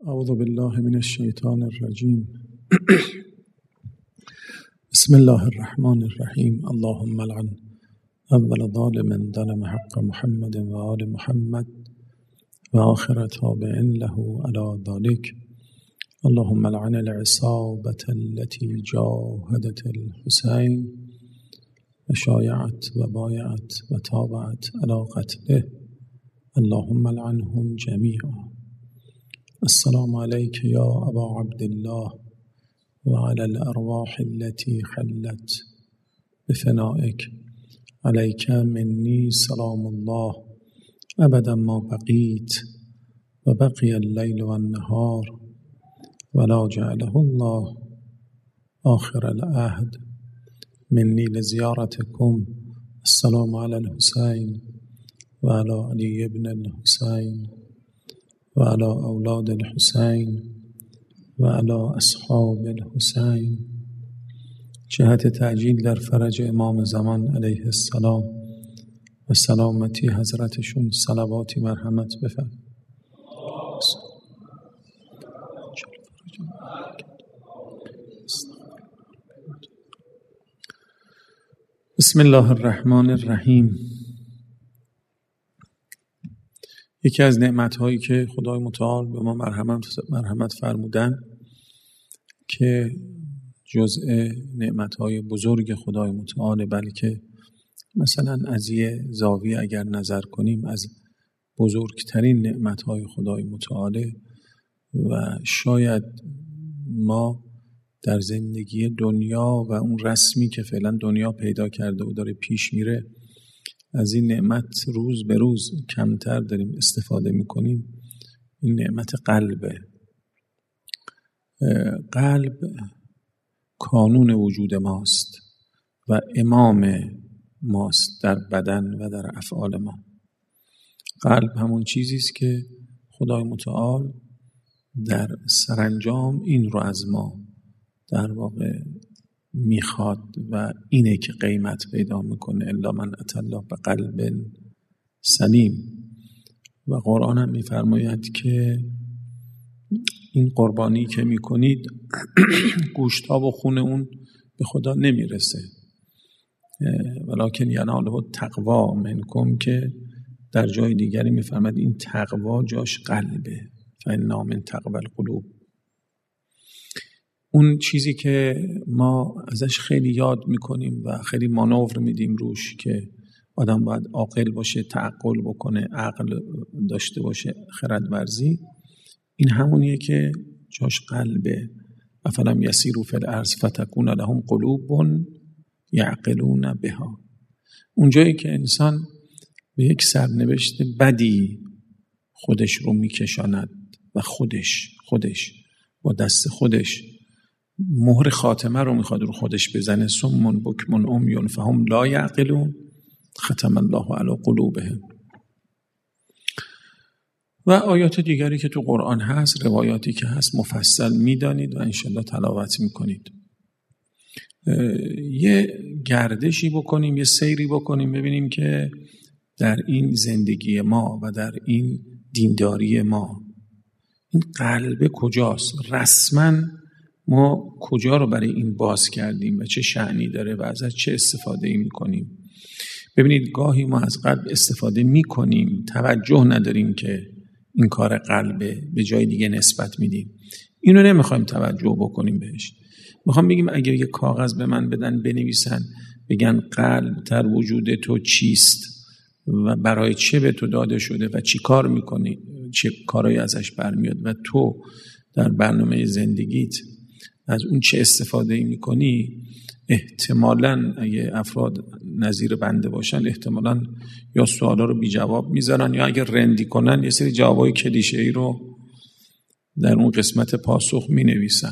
اعوذ بالله من الشیطان الرجیم. بسم الله الرحمن الرحیم. اللهم لعن اول ظالم ظلم حق محمد و آل محمد و آخر تابع له علی ذلك. اللهم لعن العصابة التي جاهدت الحسين و شایعت و بایعت و تابعت علی قتله. اللهم لعنهم جميعا. السلام عليك يا أبا عبد الله وعلى الأرواح التي حلت بفنائك. عليك مني سلام الله أبدا ما بقيت وبقي الليل والنهار ولا جعله الله آخر العهد مني لزيارتكم. السلام على الحسين وعلى علي بن الحسين وعلى أولاد الحسين وعلى أصحاب الحسين. جهت تعجیل در فرج امام زمان علیه السلام و سلامتی حضرتشون صلواتی مرحمت بفرم. بسم الله الرحمن الرحیم. یکی از نعمت‌هایی که خدای متعال به ما مرحمت فرمودن که جزء نعمت‌های بزرگ خدای متعال، بلکه مثلا از یه زاویه اگر نظر کنیم از بزرگترین نعمت‌های خدای متعال و شاید ما در زندگی دنیا و اون رسمی که فعلا دنیا پیدا کرده و داره پیش میره از این نعمت روز به روز کمتر داریم استفاده میکنیم. این نعمت قلبه. قلب کانون وجود ماست و امام ماست در بدن و در افعال ما. قلب همون چیزی است که خدای متعال در سرانجام این رو از ما در واقع میخواد و اینه که قیمت پیدا میکنه. الا من اتى الله بقلب سلیم. و قرآن هم میفرماید که این قربانی که میکنید گوشت‌ها و خون اون به خدا نمیرسه، ولکن یناله التقوا منکم، که در جای دیگری میفرماید این تقوا جاش قلبه. فإنها من تقوی القلوب. اون چیزی که ما ازش خیلی یاد میکنیم و خیلی مانور میدیم روش که آدم باید عاقل باشه، تعقل بکنه، عقل داشته باشه، خرد ورزی، این همونیه که جاش قلبه. افلم یسیروا فی الارض فتکون لهم قلوب یعقلون بها. اونجایی که انسان به یک سرنوشت بدی خودش رو میکشاند و خودش با دست خودش مهر خاتمه رو میخواد رو خودش بزنه. صم بکم عمی فهم لا یعقلون ختم الله علی قلوبهم. و آیات دیگری که تو قرآن هست، روایاتی که هست مفصل میدانید و انشالله تلاوت میکنید. یه گردشی بکنیم، یه سیری بکنیم، ببینیم که در این زندگی ما و در این دینداری ما این قلب کجاست؟ رسما ما کجا رو برای این باز کردیم و چه شأنی داره و ازش چه استفاده ای میکنیم؟ ببینید گاهی ما از قلب استفاده میکنیم، توجه نداریم که این کار قلبه، به جای دیگه نسبت میدیم. اینو نمیخوایم توجه بکنیم بهش. میخوام بگیم اگر یه کاغذ به من بدن بنویسن بگن قلب در وجود تو چیست و برای چه به تو داده شده و چی کار میکنی، چه کارایی ازش برمیاد و تو در برنامه زندگیت از اون چه استفاده ای میکنی، احتمالاً اگه افراد نظیر بنده باشن احتمالاً یا سوالا رو بی جواب میذارن یا اگر رندی کنن یه سری جوابای کلیشه‌ای رو در اون قسمت پاسخ مینویسن.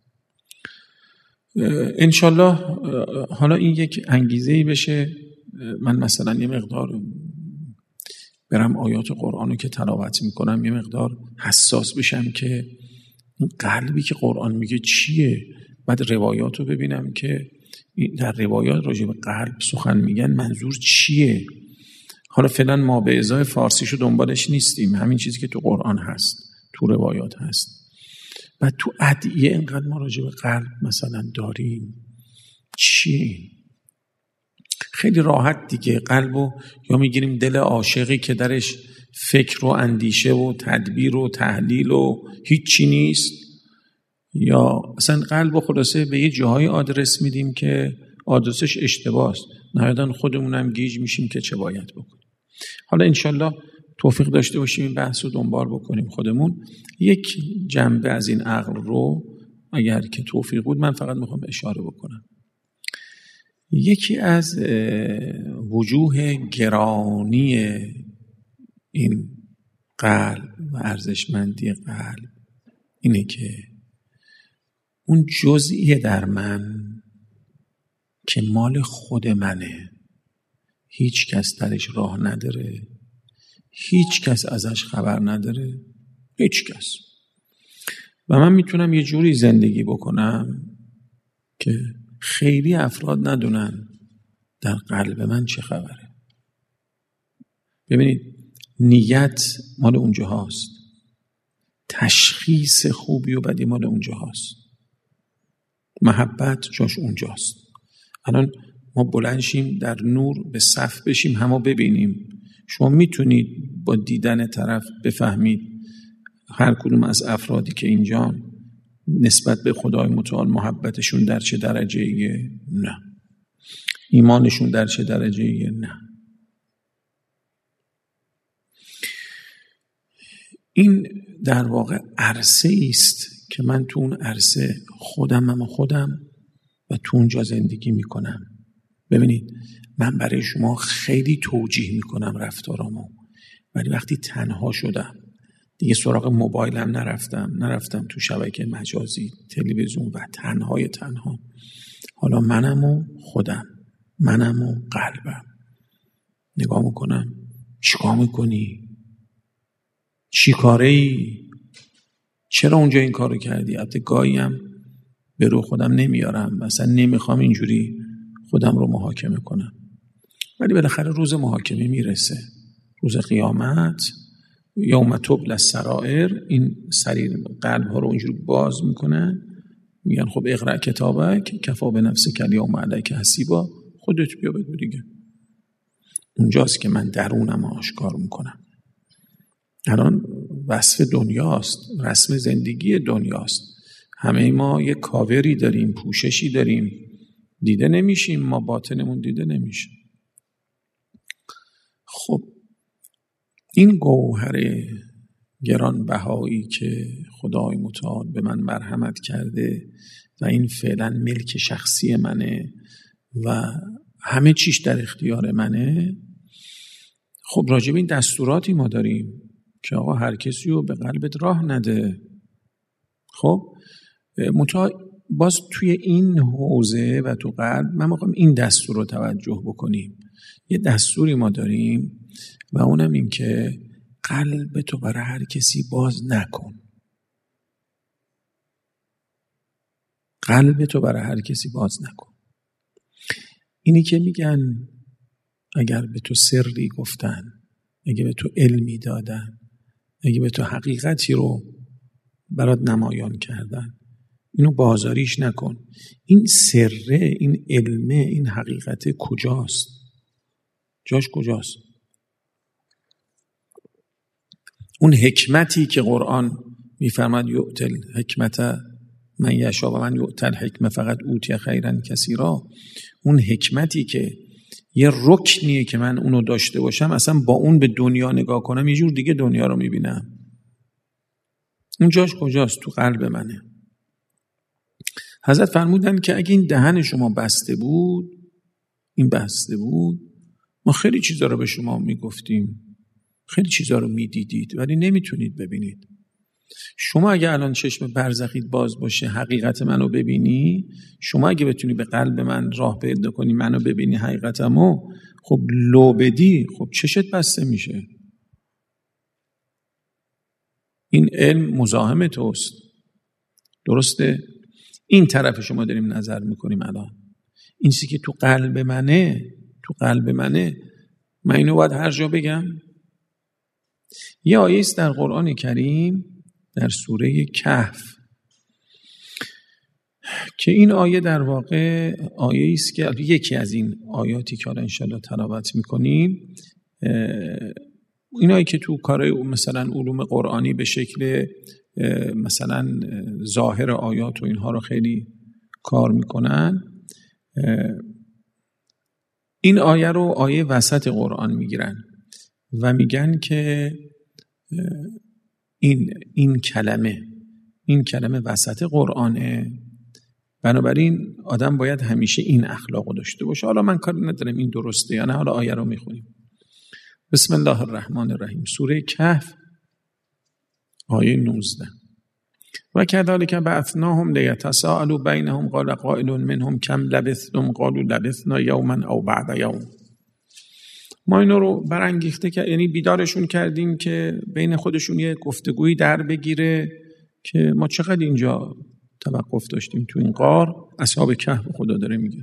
انشالله حالا این یک انگیزه‌ای بشه من مثلا یه مقدار برم آیات قرآن رو که تلاوت میکنم یه مقدار حساس بشم که این قلبی که قرآن میگه چیه، بعد روایات رو ببینم که در روایات راجع به قلب سخن میگن منظور چیه. حالا فعلا ما به ازای فارسیشو دنبالش نیستیم، همین چیزی که تو قرآن هست تو روایات هست. و تو ادعیه اینقدر ما راجع به قلب مثلا داریم. چی؟ خیلی راحت دیگه قلبو یا میگیریم دل عاشقی که درش فکر و اندیشه و تدبیر و تحلیل و هیچی نیست، یا اصلا قلبو خلاصه به یه جاهای آدرس میدیم که آدرسش اشتباهه، نهایتاً خودمونم گیج میشیم که چه باید بکنیم. حالا انشالله توفیق داشته باشیم این بحث رو دنبال بکنیم خودمون. یک جنبه از این عقل رو اگر که توفیق بود من فقط میخوام اشاره بکنم. یکی از وجوه گرانی این قلب و ارزشمندی قلب اینه که اون جزئی در من که مال خود منه، هیچ کس درش راه نداره، هیچ کس ازش خبر نداره، هیچ کس. و من میتونم یه جوری زندگی بکنم که خیلی افراد ندونن در قلب من چه خبره. ببینید نیت مال اونجا هاست، تشخیص خوبی و بدی مال اونجا هاست، محبت جاش اونجاست. الان ما بلند شیم در نور به صف بشیم همه ببینیم، شما میتونید با دیدن طرف بفهمید هر کدوم از افرادی که اینجا نسبت به خدای متعال محبتشون در چه درجه‌ایه؟ نه. ایمانشون در چه درجه‌ایه؟ نه. این در واقع عرصه است که من تو اون عرصه خودم و تو اونجا زندگی میکنم. ببینید من برای شما خیلی توجیه میکنم رفتارامو، ولی وقتی تنها شدم دیگه سراغ موبایلم نرفتم تو شبکه مجازی تلویزیون و تنها حالا منم و خودم، منم و قلبم نگاه میکنم. چیکار میکنی؟ چی کاره ای؟ چرا اونجا این کارو کردی؟ البته گاهی هم به رو خودم نمیارم، مثلا نمیخوام اینجوری خودم رو محاکمه کنم، ولی بالاخره روز محاکمه میرسه، روز قیامت، یوم تبلی السرائر. این سریر قلب ها رو اینجوری باز میکنن، میگن خب اقرأ کتابک کفی بنفسک الیوم علیک حسیبا، خودت بیا بگو دیگه. اونجاست که من درونم آشکار میکنم. الان وصف دنیاست، رسم زندگی دنیاست. همه ما یک کاوری داریم، پوششی داریم، دیده نمیشیم، ما باطنمون دیده نمیشه. خب این گوهر گرانبهایی که خدای متعال به من مرحمت کرده و این فعلا ملک شخصی منه و همه چیش در اختیار منه، خب راجب این دستوراتی ما داریم که آقا هر کسی رو به قلبت راه نده. خب باز توی این حوزه و تو قلب من میخوام این دستور رو توجه بکنیم. یه دستوری ما داریم و اونم این که قلب تو برای هر کسی باز نکن. قلب تو برای هر کسی باز نکن. اینی که میگن اگر به تو سری گفتن، اگه به تو علمی دادن، اگه به تو حقیقتی رو برات نمایان کردن، اینو بازاریش نکن. این سره، این علمه، این حقیقت کجاست؟ جاش کجاست؟ اون حکمتی که قرآن میفرماد یؤتی الحکمت من یشاء و من یؤتی الحکمه فقط اوتی خیرا کثیرا، اون حکمتی که یه رکنیه که من اونو داشته باشم، اصلا با اون به دنیا نگاه کنم یه جور دیگه دنیا رو میبینم. اون جاش کجاست؟ تو قلب منه. حضرت فرمودن که اگه این دهن شما بسته بود، این بسته بود، ما خیلی چیزا رو به شما میگفتیم، خیلی چیزا رو میدیدید ولی نمیتونید ببینید. شما اگه الان چشم برزخیت باز باشه حقیقت منو ببینی، شما اگه بتونی به قلب من راه پیدا کنی منو ببینی حقیقتمو، خب لو بدی، خب چشت بسته میشه. این علم مزاحم توست، درسته؟ این طرف شما داریم نظر میکنیم الان. این چیزی که تو قلب منه، من اینو باید هر جا بگم. یه آیه است در قرآن کریم در سوره کهف که این آیه در واقع آیه است که یکی از این آیاتی که حالا انشالله تلاوت میکنیم، اینایی که تو کارهای مثلا علوم قرآنی به شکل مثلا ظاهر آیات و اینها رو خیلی کار میکنن، این آیه رو آیه وسط قرآن میگیرن و میگن که این کلمه وسط قرآنه، بنابراین آدم باید همیشه این اخلاقو داشته باشه. حالا من کار ندارم این درسته یا نه، حالا آیه رو میخونیم. بسم الله الرحمن الرحیم، سوره کهف آیه 19. و كذلك بعثناهم لیتساءلوا بینهم قال قائل منهم کم لبثتم قالوا لبثنا یوما او بعد یوم. ما اینو رو برانگیخته که یعنی بیدارشون کردیم که بین خودشون یه گفتگویی در بگیره که ما چقدر اینجا توقف داشتیم تو این غار. اصحاب کهف خدا داره میگه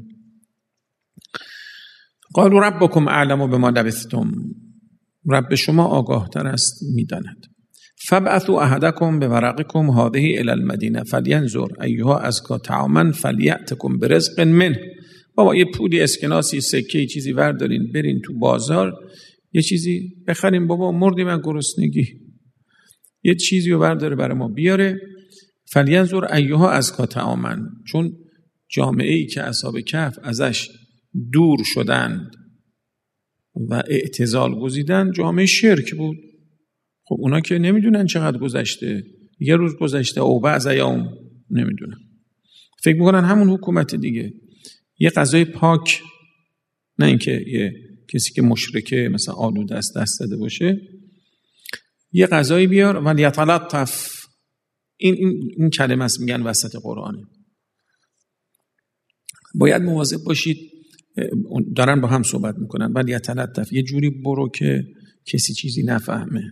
قالوا ربکم اعلم بما لبثتم، رب شما آگاه تر است میداند. فابعثوا احدکم بورقکم هذه الی المدینه فلینظر ایها ازکا طعاما فلیأتکم برزق منه. بابا یه پولی اسکناسی سکه چیزی وردارین برین تو بازار یه چیزی بخریم، بابا مردیم از گرسنگی، یه چیزی رو برداره برای ما بیاره. فلینظر ایها ازکا طعاما، چون جامعه ای که اصحاب کهف ازش دور شدند و اعتزال گزیدن جامعه شرک بود. خب اونا که نمیدونن چقدر گذشته، یه روز گذشته او بعض یوم نمیدونن، فکر میکنن همون حکومت دیگه. یه غذای پاک، نه اینکه یه کسی که مشرکه مثلا آلوده است دست داده باشه، یه غذایی بیار ولی یتلطف. این کلمه است میگن وسط قرآنه. باید مواظب باشید، دارن با هم صحبت میکنن ولی یتلطف، یه جوری برو که کسی چیزی نفهمه.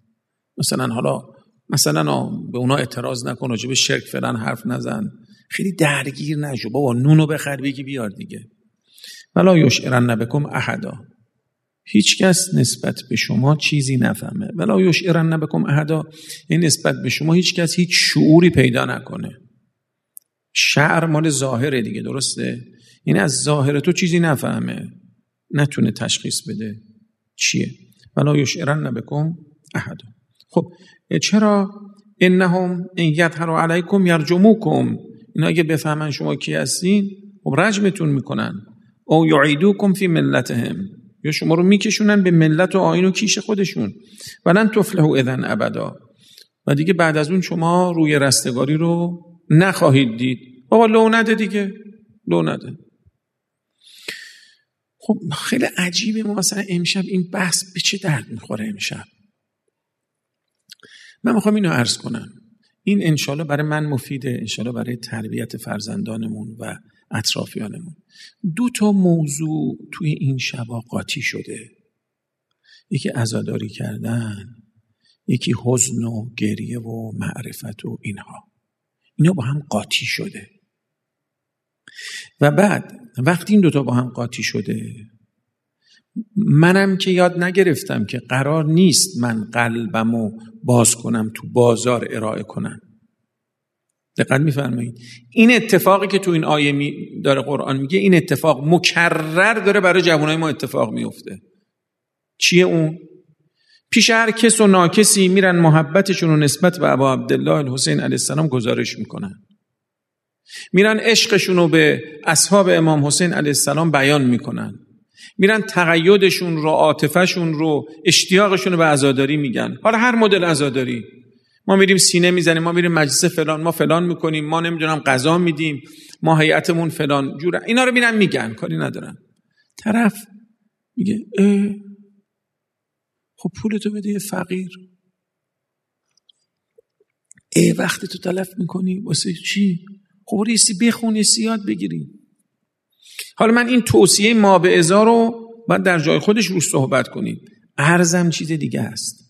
مثلا به اونا اعتراض نکن، راجع به شرک فلان حرف نزن، خیلی درگیر نشو، بابا نونو بخر بگی بیار دیگه. ولا یشعرن بکم احدا، هیچ کس نسبت به شما چیزی نفهمه. ولا یشعرن بکم احدا، این نسبت به شما هیچ کس هیچ شعوری پیدا نکنه. شعر مال ظاهره دیگه، درسته؟ این از ظاهر تو چیزی نفهمه، نتونه تشخیص بده چیه. ولا یشعرن بکم احدا. خب چرا؟ انهم ان یظهروا علیکم یرجموکم، اینا اگه بفهمن شما کی هستین خب رجمتون میکنن. او یعیدوکم فی ملتهم، یا شما رو میکشونن به ملت و آیین و کیش خودشون. ولن تفلحوا اذا ابدا، و دیگه بعد از اون شما روی رستگاری رو نخواهید دید. بابا لو نده دیگه، لو نده. خب خیلی عجیبه، ما مثلا امشب این بحث به چه درد میخوره امشب؟ من میخوام اینو عرض کنم، این انشالله برای من مفیده، انشالله برای تربیت فرزندانمون و اطرافیانمون. 2 موضوع توی این شبا قاطی شده، یکی عزاداری کردن، یکی حزن و گریه و معرفت و اینا با هم قاطی شده. و بعد وقتی این 2 با هم قاطی شده، منم که یاد نگرفتم که قرار نیست من قلبمو باز کنم تو بازار ارائه کنم. دقت می‌فرمایید؟ این اتفاقی که تو این آیه داره قرآن میگه، این اتفاق مکرر داره برای جوانای ما اتفاق میفته. چیه اون؟ پیش هر کس و ناکسی میرن محبتشون رو نسبت به ابا عبدالله الحسین علیه السلام گزارش میکنن، میرن عشقشون رو به اصحاب امام حسین علیه السلام بیان میکنن، میرن تقیدشون رو، عاطفهشون رو، اشتیاقشون رو به عزاداری میگن. حالا هر مدل عزاداری، ما میریم سینه میزنیم، ما میریم مجلس فلان، ما فلان میکنیم، ما نمیدونم غذا میدیم، ما هیئتمون فلان جوره، اینا رو میرن میگن، کاری ندارن. طرف میگه خب پولتو بده یه فقیر، وقت تو تلف میکنی واسه چی؟ خب ریسی بخون، یه یاد بگیری. حالا من این توصیه ما به ازا رو باید در جای خودش روش صحبت کنیم. عرضم چیز دیگه است.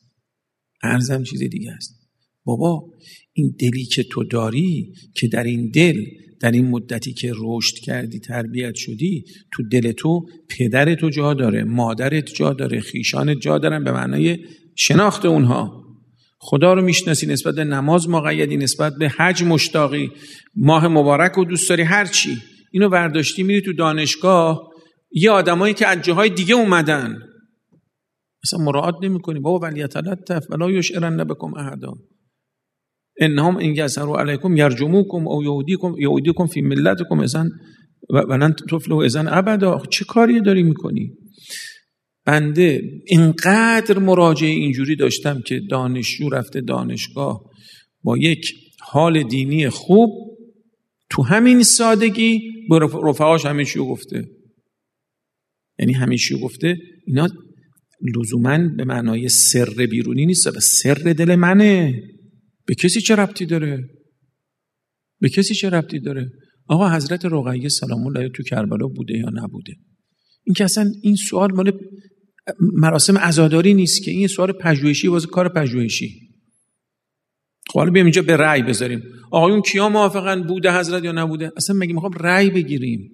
بابا این دلی که تو داری، که در این دل، در این مدتی که رشد کردی، تربیت شدی، تو دل تو پدر تو جا داره، مادرت جا داره، خیشانت جا دارن به معنای شناخت اونها. خدا رو میشناسی، نسبت به نماز مقیدی، نسبت به حج مشتاقی، ماه مبارک رو دوست داری، هر چی اینو برداشتی میری تو دانشگاه، یه آدمایی که از جاهای دیگه اومدن اصلا مراعات نمی‌کنی. بابا ولیتلطف ولا یشعرن بکم احدا انهم ان یظهروا علیکم یرجموکم او یعیدوکم فی ملتکم اذن ولن تفلحوا اذن ابدا. چه کاری داری میکنی؟ بنده اینقدر مراجعه اینجوری داشتم که دانشجو رفته دانشگاه با یک حال دینی خوب، تو همین سادگی به رفقاش همه چیو گفته. یعنی همه چیو گفته. اینا لزوماً به معنای سر بیرونی نیست، به سر دل منه. به کسی چه ربطی داره؟ به کسی چه ربطی داره؟ آقا حضرت رقیه سلام الله تو کربلا بوده یا نبوده؟ این که اصلا این سوال مال مراسم عزاداری نیست که، این سوال پژوهشی، واسه کار پژوهشی. خب حالا بیام اینجا به رأی بذاریم آقایون کیا موافقن بوده حضرت یا نبوده؟ اصلا مگه میخوام رأی بگیریم؟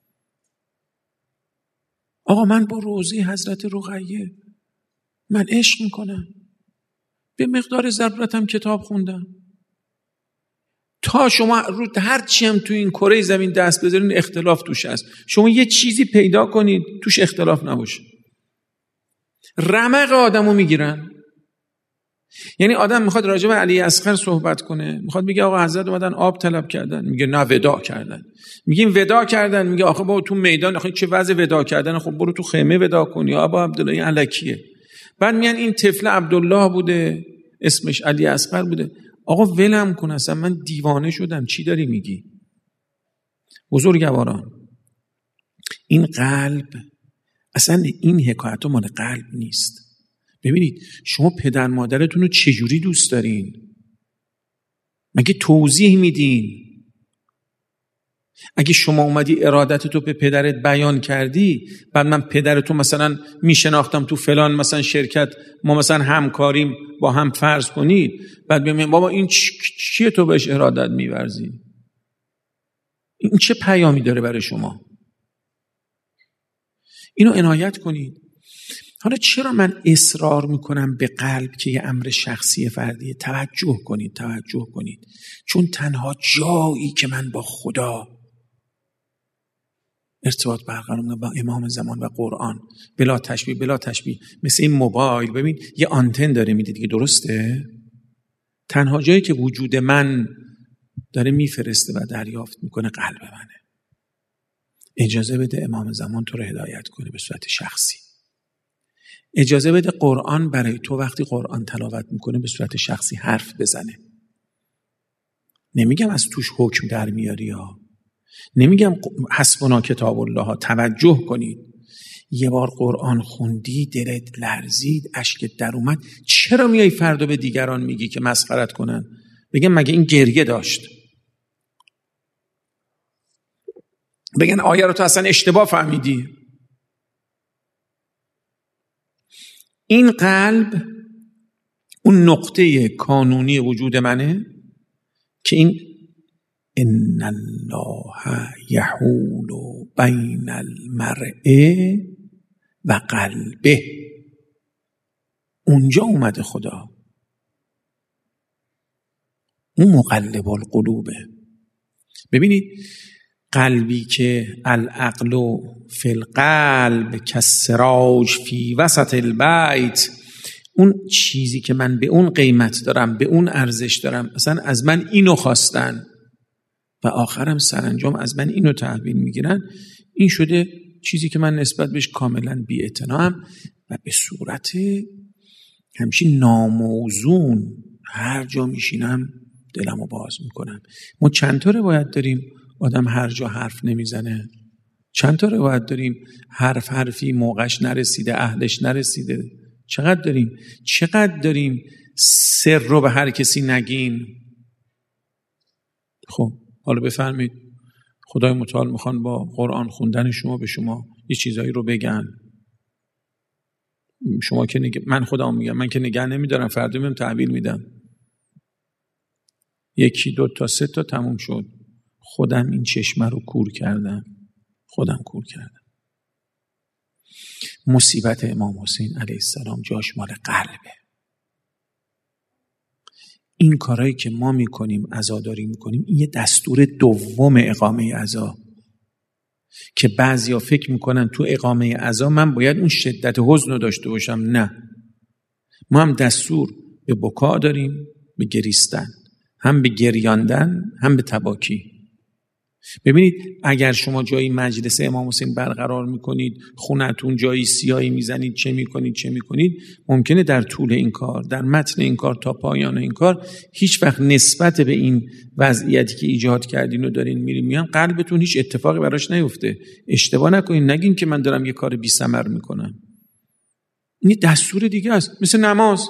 آقا من با روضه حضرت رقیه من عشق میکنم، به مقدار ضرورتم کتاب خوندم. تا شما رو هر چی هم تو این کره زمین دست بذارین اختلاف توش هست، شما یه چیزی پیدا کنید توش اختلاف نباشه، رمق آدمو میگیرن. یعنی آدم میخواد راجع به علی اصغر صحبت کنه، میخواد بگه آقا حضرت اومدن آب طلب کردن، میگه نه وداع کردن. میگیم وداع کردن، میگه آخه بابا تو میدان آخه چه وضع وداع کردن، خب برو تو خیمه وداع کن یا ابا عبدالله، این الکیه. بعد میگن این طفل عبدالله بوده اسمش علی اصغر بوده. آقا ولم کن، اصلا من دیوانه شدم، چی داری میگی؟ بزرگواران، این قلب اصلا این حکایت مال قلب نیست. ببینید شما پدر مادرتون رو چجوری دوست دارین؟ مگه توضیح میدین؟ اگه شما اومدی ارادتتو به پدرت بیان کردی، بعد من پدرتو مثلا میشناختم تو فلان مثلا شرکت، ما مثلا همکاریم با هم فرض کنید، بعد میگم بابا این چیه تو بهش ارادت میورزی؟ این چه پیامی داره برای شما؟ اینو عنایت کنید. حالا چرا من اصرار میکنم به قلب که یه امر شخصی فردیه؟ توجه کنید. چون تنها جایی که من با خدا ارتباط برقرار میکنم با امام زمان و قرآن، بلا تشبیه، مثل این موبایل، ببین یه آنتن داره میده دیگه، درسته؟ تنها جایی که وجود من داره میفرسته و دریافت میکنه قلب منه. اجازه بده امام زمان تو رو هدایت کنه به صورت شخصی. اجازه بده قرآن برای تو وقتی قرآن تلاوت میکنه به صورت شخصی حرف بزنه. نمیگم از توش حکم در میاری ها، نمیگم حسبنا کتاب الله ها. توجه کنید، یه بار قرآن خوندی دلت لرزید اشکت در اومد، چرا میای فردا به دیگران میگی که مسخرت کنن؟ بگم مگه این گریه داشت؟ بگن آیه رو تو اصلا اشتباه فهمیدی. این قلب اون نقطه کانونی وجود منه که این ان الله یحول بین المرء و قلبه، اونجا اومده خدا، اون مقلب القلوبه. ببینید قلبی که العقل فی القلب کالسراج فی وسط البیت، اون چیزی که من به اون قیمت دارم، به اون ارزش دارم، اصلا از من اینو خواستن و آخرم سرانجام از من اینو تحویل میگیرن، این شده چیزی که من نسبت بهش کاملا بی‌اعتناام و به صورت همچین ناموزون هر جا میشینم دلمو باز میکنم. ما چند تا روایت داریم آدم هر جا حرف نمیزنه؟ چند تا روایت داریم حرفی موقعش نرسیده، اهلش نرسیده؟ چقدر داریم سر رو به هر کسی نگین؟ خب حالا بفرمایید خدای متعال میخوان با قرآن خوندن شما به شما یه چیزایی رو بگن، شما که من خودم میگم، من که نگه نمیدارم، فردا میام تحویل میدم، 1 2 تا 3 تا تموم شد. خودم این چشمه رو کور کردم. مصیبت امام حسین علیه السلام جاش مال قلبه. این کارهایی که ما میکنیم، عزاداری میکنیم، این یه دستور دوم اقامه عزا که بعضیا فکر میکنن تو اقامه عزا من باید اون شدت حزن رو داشته باشم. نه، ما هم دستور به بکا داریم، به گریستن، هم به گریاندن، هم به تباکی. ببینید اگر شما جایی مجلس امام حسین برقرار میکنید، خونتون جایی سیاهی میزنید، چه میکنید، ممکنه در طول این کار، در متن این کار تا پایان این کار، هیچ وقت نسبت به این وضعیتی که ایجاد کردین و دارین میان قلبتون هیچ اتفاقی براش نیفته. اشتباه نکنین، نگین که من دارم یه کار بی ثمر میکنم. این دستور دیگه است. مثل نماز،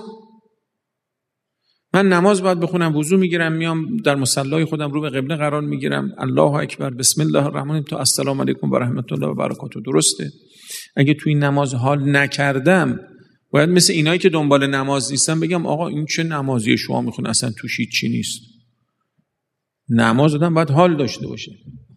من نماز باید بخونم، وضو میگیرم، میام در مصلای خودم رو به قبله قرار میگیرم، الله اکبر، بسم الله الرحمن الرحیم تا السلام علیکم و رحمت الله و برکاته. درسته؟ اگه توی این نماز حال نکردم، باید مثل اینایی که دنبال نماز نیستن بگم آقا این چه نمازی شما میخونه، اصلا توش هیچی نیست. نماز آدم باید حال داشته باشه.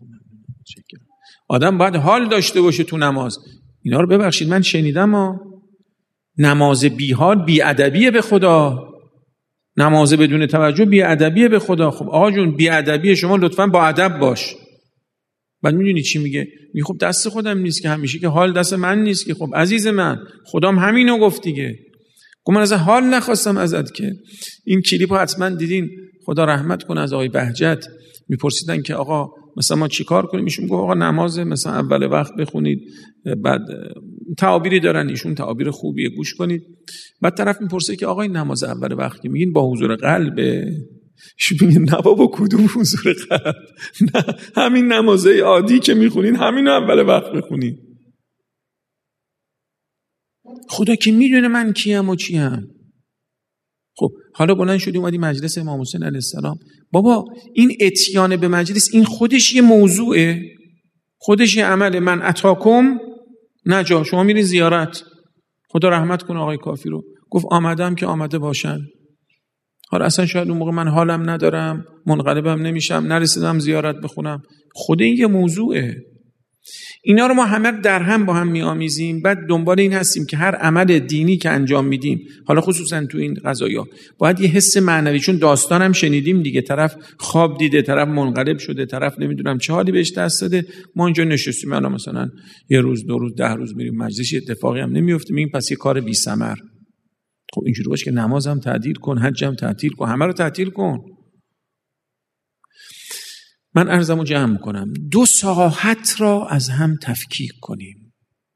آدم باید حال داشته باشه تو نماز. اینا رو ببخشید من شنیدم نماز بی حال بی ادبیه به خدا. نماز بدون توجه بی ادبیه به خدا. خب آقا جون بی ادبیه، شما لطفاً با ادب باش. بعد میدونی چی میگه خب دست خودم نیست که همیشه، که حال دست من نیست که. خب عزیز من، خدام همینو گفت دیگه. گفت من از حال نخواستم ازت که. این کلیپو حتما دیدین، خدا رحمت کنه، از آقای بهجت میپرسیدن که آقا مثلا ما چیکار کنیم؟ ایشون گفت آقا نماز مثلا اول وقت بخونید، بعد تعابیری دارن، ایشون تعابیر خوبیه، گوش کنید. بعد طرف میپرسه که آقا این نماز اول وقت که میگین با حضور قلبه؟ ایشون میگه نه بابا کدوم حضور قلب، نه همین نمازهای عادی که میخونین همینو اول وقت بخونین. خدا که میدونه من کیم و چیم. خب حالا بلند شدی اومدی مجلس امام حسین علیه السلام. بابا این اتیان به مجلس این خودش یه موضوعه، خودش یه عمله. من اتاکم نجا، شما میرین زیارت. خدا رحمت کنه آقای کافی رو، گفت آمدم که آمده باشن. حالا اصلا شاید اون موقع من حالم ندارم، منقلبم نمیشم، نرسیدم زیارت بخونم. خود این یه موضوعه. اینا رو ما همه در هم با هم میآمیزیم. بعد دنبال این هستیم که هر عمل دینی که انجام میدیم، حالا خصوصا تو این قضایا، باید یه حس معنوی، چون داستان هم شنیدیم دیگه، طرف خواب دیده، طرف منقلب شده، طرف نمیدونم چه حالی بهش دست داده، ما اینجا نشستیم الان مثلا یه روز 2 روز 10 روز میریم مجلس، اتفاقی هم نمیفته، میگیم پس یه کار بی ثمر. خب اینجوری باشه که نمازم تعطیل کن، حجم تعطیل کن، همه رو تعطیل کن. من عرضمو جمع کنم، 2 ساحت را از هم تفکیک کنیم.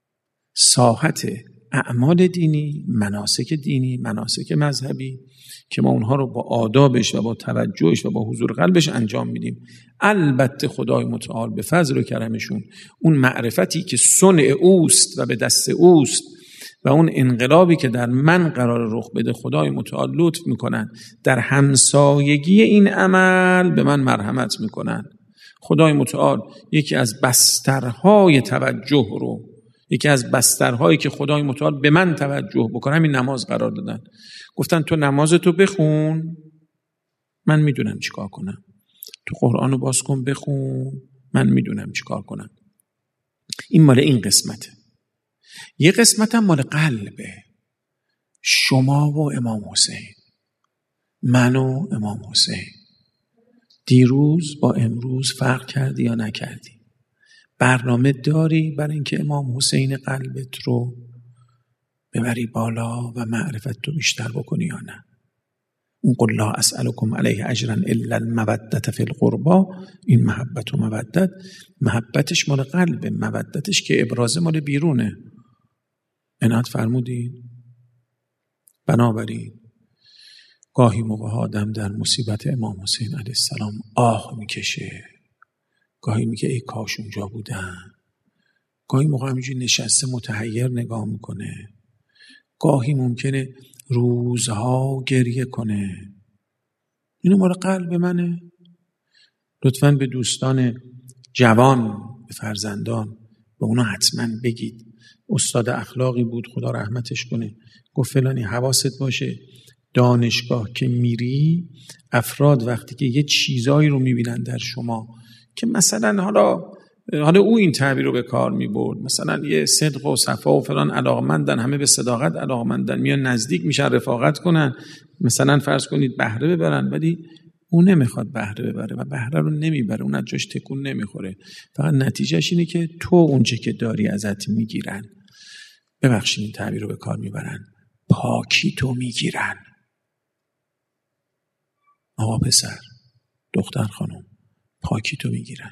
ساحت اعمال دینی، مناسک دینی، مناسک مذهبی که ما اونها رو با آدابش و با توجهش و با حضور قلبش انجام میدیم. البته خدای متعال به فضل و کرمشون اون معرفتی که صنع اوست و به دست اوست و اون انقلابی که در من قرار رخ بده، خدای متعال لطف میکنن، در همسایگی این عمل به من مرحمت میکنن. خدای متعال یکی از بسترهای توجه رو، یکی از بسترهایی که خدای متعال به من توجه بکنه همین نماز قرار دادن. گفتن تو نمازتو بخون، من میدونم چیکار کنم. تو قرآنو باز کن بخون، من میدونم چیکار کنم. این مال این قسمته. یه قسمت هم مال قلبه. شما و امام حسین، من و امام حسین، دیروز با امروز فرق کردی یا نکردی؟ برنامه داری برای اینکه امام حسین قلبت رو ببری بالا و معرفت رو بیشتر بکنی یا نه؟ اون قل لا اسألکم علیه اجرا الا المودة فی القربا، این محبت و مودت، محبتش مال قلبه، مودتش که ابراز مال بیرونه. عنایت فرمودین؟ بنابراین گاهی موقع آدم در مصیبت امام حسین علیه السلام آه میکشه، گاهی میگه ای کاش اونجا بودم، گاهی موقع همینجوری نشسته متحیر نگاه میکنه، گاهی ممکنه روزها گریه کنه. اینو مال قلب منه. لطفاً به دوستان جوان، به فرزندان، به اونا حتما بگید. استاد اخلاقی بود، خدا رحمتش کنه، گفت فلانی حواست باشه دانشگاه که میری، افراد وقتی که یه چیزایی رو میبینن در شما که مثلا حالا او این تعبیر رو به کار میبرد، مثلا یه صدق و صفا و فلان علاقمندن، همه به صداقت علاقمندن، میان نزدیک میشن رفاقت کنن، مثلا فرض کنید بهره ببرن، ولی اون نمیخواد بهره ببره و بهره رو نمیبره، اون از جاش تکون نمیخوره، فقط نتیجهش اینه که تو اونچه که داری ازت میگیرن، ببخشید این تعبیر رو به کار میبرن، پاکی تو میگیرن. آقا پسر، دختر خانم، پاکی تو میگیرن.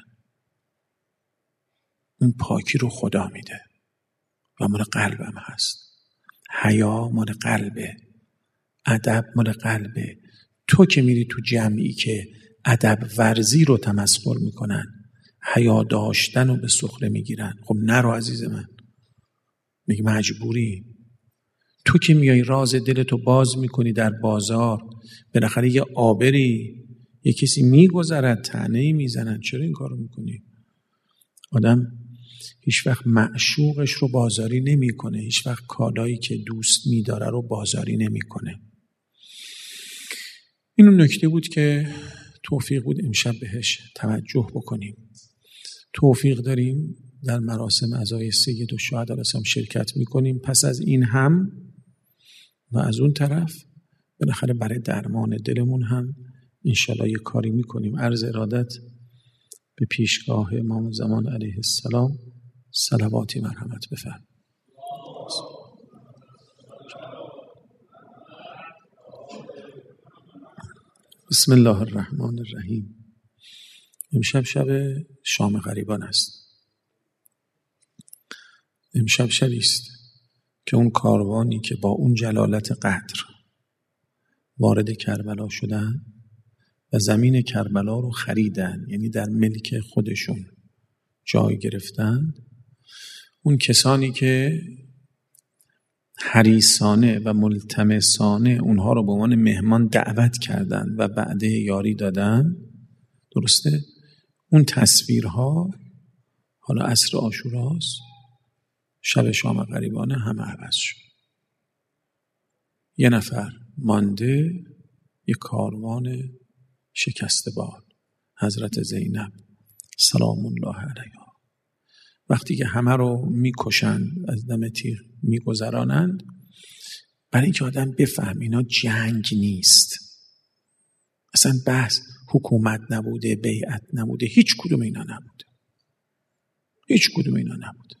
اون پاکی رو خدا میده و مال قلبم هست. حیا مال قلبه، ادب مال قلبه. تو که میری تو جمعی که ادب ورزی رو تمسخر میکنن، حیا داشتن رو به سخره میگیرن، خب نرو عزیز من، میگه مجبوری. تو که میای راز دلتو باز میکنی در بازار، بالاخره یه آبری، یه کسی میگذرد طعنه‌ای میزنن، چرا این کارو میکنی؟ آدم هیچ وقت معشوقش رو بازاری نمیکنه، هیچ وقت کالایی که دوست میداره رو بازاری نمیکنه. این اون نکته بود که توفیق بود امشب بهش توجه بکنیم. توفیق داریم در مراسم عزای سید الشهدا علیه السلام شرکت میکنیم. پس از این هم و از اون طرف بالاخره برای درمان دلمون هم انشالله یه کاری میکنیم. عرض ارادت به پیشگاه امام زمان علیه السلام، صلواتی مرحمت بفرمایید. بسم الله الرحمن الرحیم. امشب شب شام غریبان است. امشب شبی است که اون کاروانی که با اون جلالت قدر وارد کربلا شدن و زمین کربلا رو خریدن، یعنی در ملک خودشون جای گرفتن، اون کسانی که حریصانه و ملتمسانه اونها رو به عنوان مهمان دعوت کردن و وعده یاری دادن، درسته؟ اون تصویرها حالا عصر عاشوراست، شب شام غریبانه همه عوض شد. یه نفر مانده، یه کاروان شکسته بال، حضرت زینب سلام الله علیها. وقتی که همه رو میکشند، از دم تیغ میگذرانند، برای اینکه آدم بفهم اینا جنگ نیست، اصلا بحث حکومت نبوده، بیعت نبوده، هیچ کدوم اینا نبوده، هیچ کدوم اینا نبوده.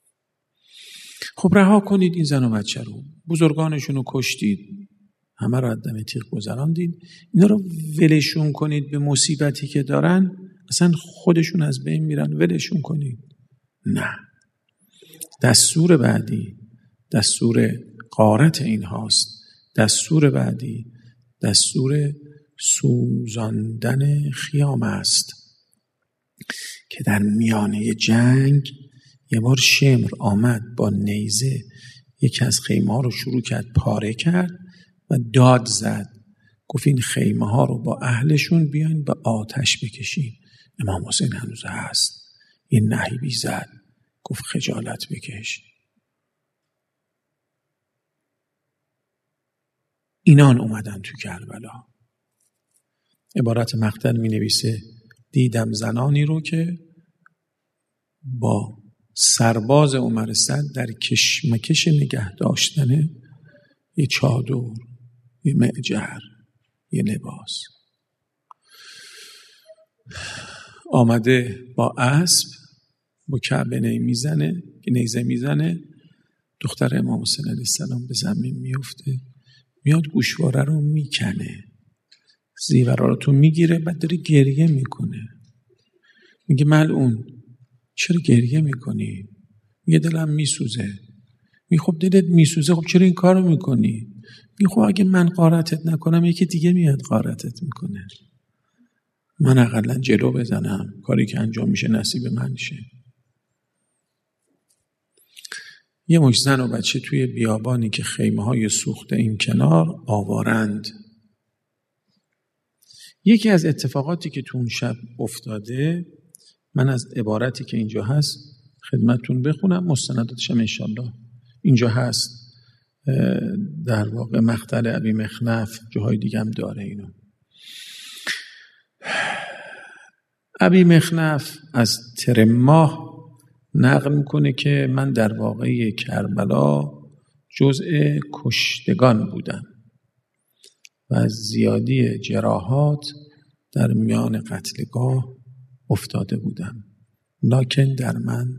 خب رها کنید این زن و بچه رو، بزرگانشون رو کشتید، همه رو از دم تیغ گذراندید، اینا رو ولشون کنید به مصیبتی که دارن، اصلا خودشون از بین میرن، ولشون کنید. نه، دستور بعدی دستور غارت این هاست. دستور بعدی دستور سوزاندن خیام است که در میانه جنگ یه بار شمر آمد با نیزه یکی از خیمه ها رو شروع کرد پاره کرد و داد زد، گفت این خیمه ها رو با اهلشون بیاین به آتش بکشین. امام حسین هنوز هست، یه نهیبی زد، گفت خجالت بکش. اینان اومدن تو کربلا. عبارت مقتل می نویسه دیدم زنانی رو که با سرباز عمر صد در کشمکش نگه داشتن یه چادر، یه معجر، یه لباس، آمده با اسب با کعبه نیزه میزنه، دختر امام حسین علیه السلام به زمین میفته، میاد گوشواره رو میکنه، زیورا رو تو میگیره، بعد داره گریه میکنه. میگه ملعون چرا گریه میکنی؟ میگه دلم میسوزه. میگه خب دلت میسوزه، خب چرا این کارو میکنی؟ میگه خب اگه من غارتت نکنم یکی دیگه میاد غارتت میکنه، من اقلا جلو بزنم، کاری که انجام میشه نصیب من شه. یه مشت زن و بچه توی بیابانی که خیمه های سوخته این کنار آوارند. یکی از اتفاقاتی که تو اون شب افتاده، من از عبارتی که اینجا هست خدمتتون بخونم، مستنداتش هم انشالله اینجا هست، در واقع مقتل ابی مخنف، جاهای دیگه هم داره اینو. ابی مخنف از ترماه نقل میکنه که من در واقع کربلا جزء کشتگان بودم. و از زیادی جراحات در میان قتلگاه افتاده بودم، لکن در من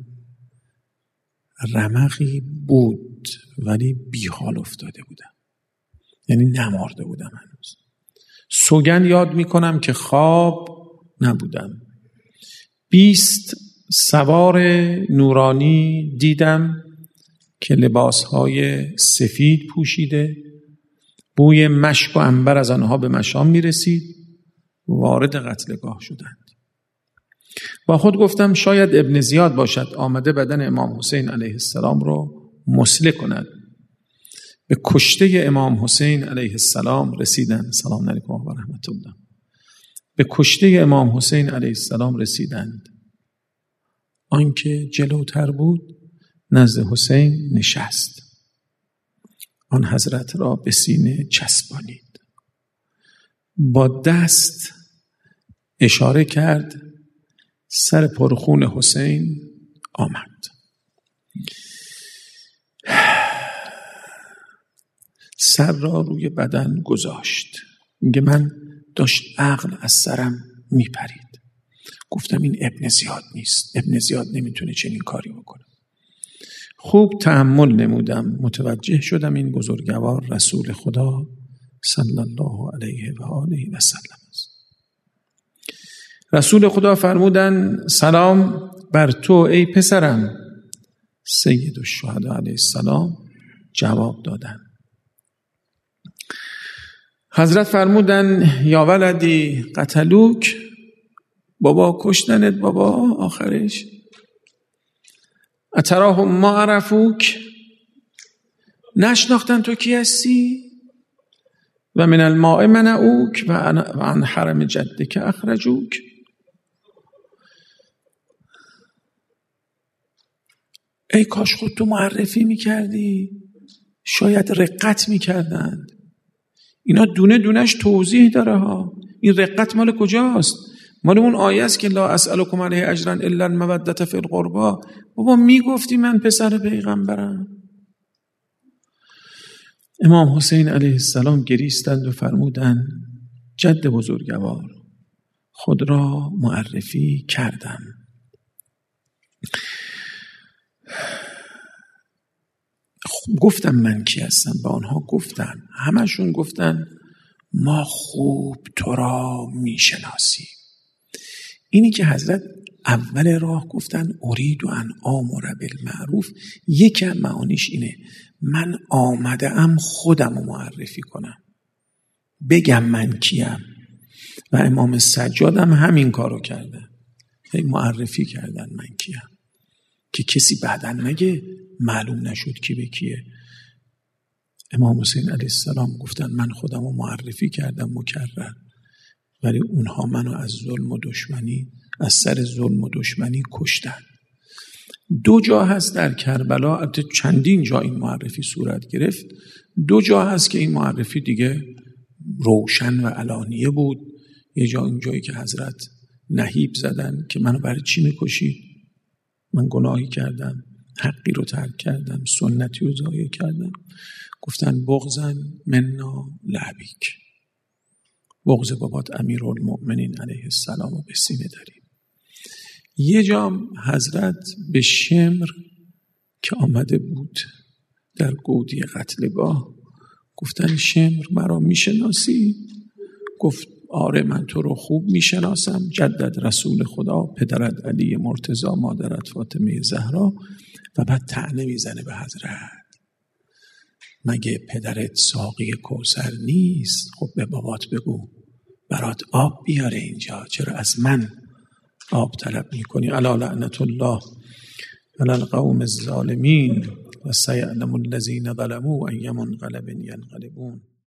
رمقی بود ولی بیحال افتاده بودم، یعنی نمارده بودم هنوز. سوگند یاد میکنم که خواب نبودم. 20 سوار نورانی دیدم که لباسهای سفید پوشیده، بوی مشک و عنبر از آنها به مشام میرسید، وارد قتلگاه شدند. با خود گفتم شاید ابن زیاد باشد آمده بدن امام حسین علیه السلام رو مسله کند. به کشته امام حسین علیه السلام رسیدند. سلام علیکم و رحمت الله. به کشته امام حسین علیه السلام رسیدند. آنکه جلوتر بود نزد حسین نشست، آن حضرت را به سینه چسبانید، با دست اشاره کرد، سر پرخون حسین آمد. سر را روی بدن گذاشت. میگه من داشت عقل از سرم میپرید. گفتم این ابن زیاد نیست، ابن زیاد نمیتونه چنین کاری بکنه. خوب تأمل نمودم، متوجه شدم این بزرگوار رسول خدا صلی الله علیه و آله و سلم است. رسول خدا فرمودن سلام بر تو ای پسرم. سید الشهدا علیه السلام جواب دادن. حضرت فرمودن یا ولدی قتلوک، بابا کشتنت بابا آخرش. اتراهم ما عرفوک، نشناختن تو کی هستی؟ و من الماء منعوک و عن حرم جدک اخرجوک. ای کاش خود تو معرفی میکردی، شاید رقت میکردند. اینا دونه دونش توضیح داره ها. این رقت مال کجاست؟ مال اون آیه است که لا اسألکم علیه اجرا الا المودة فی القربا. بابا میگفتی من پسر پیغمبرم. امام حسین علیه السلام گریستند و فرمودند جد بزرگوار، خود را معرفی کردم. گفتم من کی هستم، به آنها گفتم، همشون گفتن ما خوب تو را میشناسیم. اینی که حضرت اول راه گفتن ارید ان آمر بالمعروف، یکی از معانیش اینه من آمده ام خودم رو معرفی کنم، بگم من کیم. و امام سجاد هم همین کارو کردن، معرفی کردن من کیم که کسی بعداً نگه معلوم نشد کی به کیه. امام حسین علیه السلام گفتن من خودم رو معرفی کردم مکرر، ولی اونها منو از ظلم و دشمنی، از سر ظلم و دشمنی کشتن. 2 جا هست در کربلا، البته چندین جا این معرفی صورت گرفت، 2 جا هست که این معرفی دیگه روشن و علانیه بود. یه جا این جایی که حضرت نهیب زدن که منو برای چی میکشید، من گناهی کردم، حقی رو ترک کردم، سنتی رو ضایع کردم. گفتن بغضن منا لعبیک، بغض بابات امیرالمؤمنین علیه السلام رو به سینه داریم. یه جا حضرت به شمر که آمده بود در گودی قتلگاه گفتن شمر مرا میشناسی؟ گفت آره من تو رو خوب میشناسم، جدت رسول خدا، پدرت علی مرتضی، مادرت فاطمه زهرا. و بعد طعنه میزنه به حضرت، مگه پدرت ساقی کوثر نیست؟ خب به بابات بگو برات آب بیاره اینجا، چرا از من آب طلب میکنی؟ الا لعنت الله علی القوم الظالمین و سیعلم الذین ظلموا ای منقلب ینقلبون.